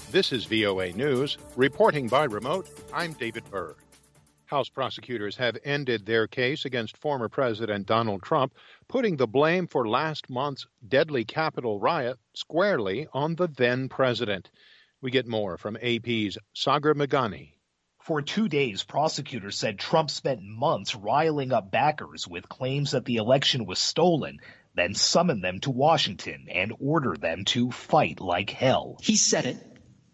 This is VOA News. Reporting by remote, I'm David Byrd. House prosecutors have ended their case against former President Donald Trump, putting the blame for last month's deadly Capitol riot squarely on the then president. We get more from AP's Sagar Meghani. For 2 days, prosecutors said Trump spent months riling up backers with claims that the election was stolen, then summoned them to Washington and ordered them to fight like hell. He said it,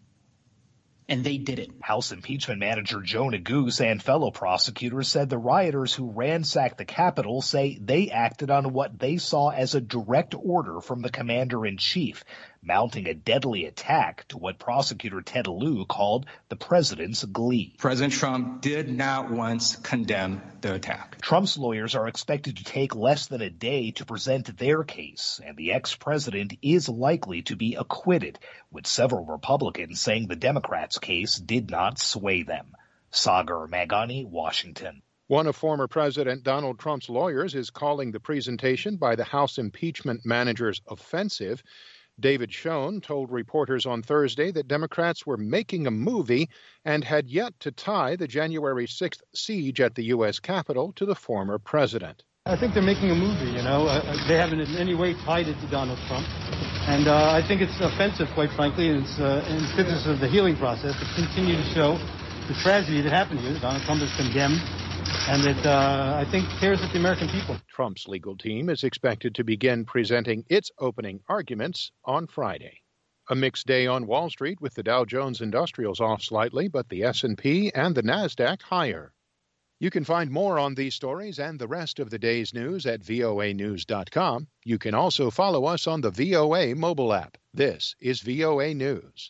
and they did it. House impeachment manager Joe Neguse and fellow prosecutors said the rioters who ransacked the Capitol say they acted on what they saw as a direct order from the commander-in-chief, mounting a deadly attack to what prosecutor Ted Lieu called the president's glee. President Trump did not once condemn the attack. Trump's lawyers are expected to take less than a day to present their case, and the ex-president is likely to be acquitted, with several Republicans saying the Democrats' case did not sway them. Sagar Meghani, Washington. One of former President Donald Trump's lawyers is calling the presentation by the House impeachment managers offensive. David Schoen told reporters on Thursday that Democrats were making a movie and had yet to tie the January 6th siege at the U.S. Capitol to the former president. I think they're making a movie, They haven't in any way tied it to Donald Trump. And I think it's offensive, quite frankly, and it's antithesis of the healing process to continue to show the tragedy that happened here. Donald Trump is condemned, and it, I think, tears at the American people. Trump's legal team is expected to begin presenting its opening arguments on Friday. A mixed day on Wall Street with the Dow Jones Industrials off slightly, but the S&P and the Nasdaq higher. You can find more on these stories and the rest of the day's news at voanews.com. You can also follow us on the VOA mobile app. This is VOA News.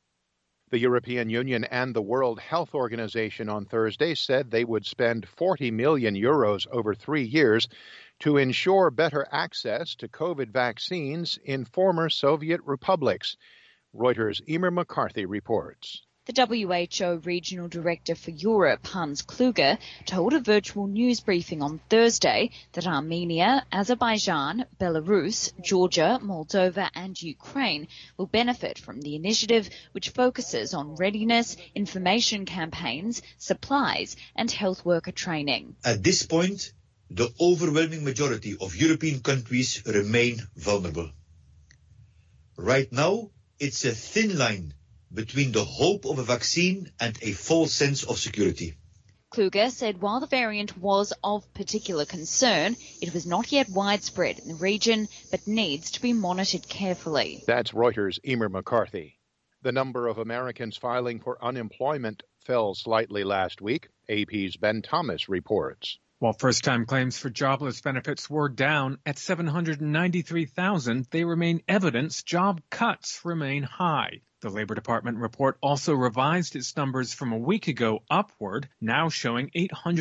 The European Union and the World Health Organization on Thursday said they would spend 40 million euros over 3 years to ensure better access to COVID vaccines in former Soviet republics. Reuters' Emer McCarthy reports. The WHO Regional Director for Europe, Hans Kluge, told a virtual news briefing on Thursday that Armenia, Azerbaijan, Belarus, Georgia, Moldova and Ukraine will benefit from the initiative, which focuses on readiness, information campaigns, supplies and health worker training. At this point, the overwhelming majority of European countries remain vulnerable. Right now, it's a thin line between the hope of a vaccine and a false sense of security. Kluge said while the variant was of particular concern, it was not yet widespread in the region, but needs to be monitored carefully. That's Reuters' Emer McCarthy. The number of Americans filing for unemployment fell slightly last week. AP's Ben Thomas reports. While first-time claims for jobless benefits were down at 793,000, they remain evidence job cuts remain high. The Labor Department report also revised its numbers from a week ago upward, now showing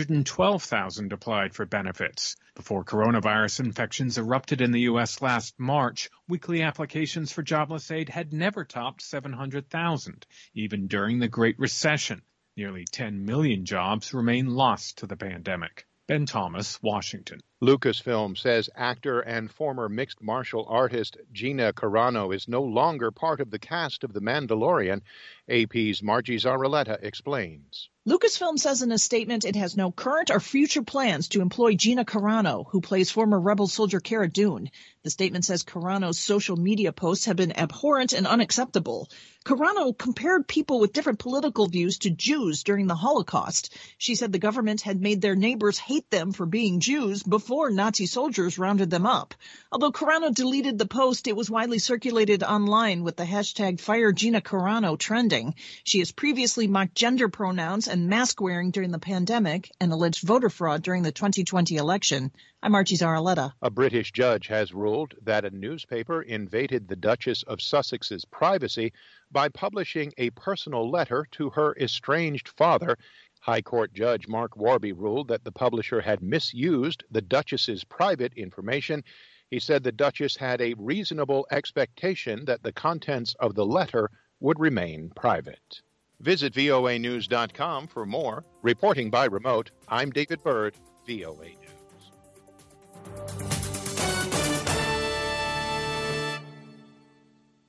812,000 applied for benefits. Before coronavirus infections erupted in the U.S. last March, weekly applications for jobless aid had never topped 700,000, even during the Great Recession. Nearly 10 million jobs remain lost to the pandemic. Ben Thomas, Washington. Lucasfilm says actor and former mixed martial artist Gina Carano is no longer part of the cast of The Mandalorian. AP's Margie Zaraletta explains. Lucasfilm says in a statement it has no current or future plans to employ Gina Carano, who plays former rebel soldier Cara Dune. The statement says Carano's social media posts have been abhorrent and unacceptable. Carano compared people with different political views to Jews during the Holocaust. She said the government had made their neighbors hate them for being Jews before Nazi soldiers rounded them up. Although Carano deleted the post, it was widely circulated online with the hashtag #FireGinaCarano trending. She has previously mocked gender pronouns and mask wearing during the pandemic and alleged voter fraud during the 2020 election. I'm Margie Zaraletta. A British judge has ruled that a newspaper invaded the Duchess of Sussex's privacy by publishing a personal letter to her estranged father. High Court Judge Mark Warby ruled that the publisher had misused the Duchess's private information. He said the Duchess had a reasonable expectation that the contents of the letter would remain private. Visit voanews.com for more. Reporting by remote, I'm David Byrd, VOA News.